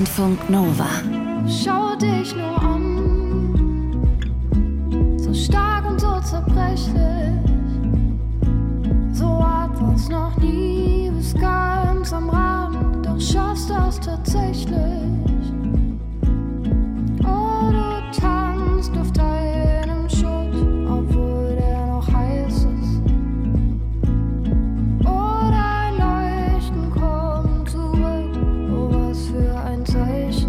Funk Nova. Schau dich nur an, so stark und so zerbrechlich, so hat war's noch nie, bis ganz am Rand, doch schaffst das tatsächlich. Oh, du tanzt auf deinem Schutt, obwohl der noch heiß ist. Oh, dein Leuchten kommt zurück, oh, was für ein Zeichen.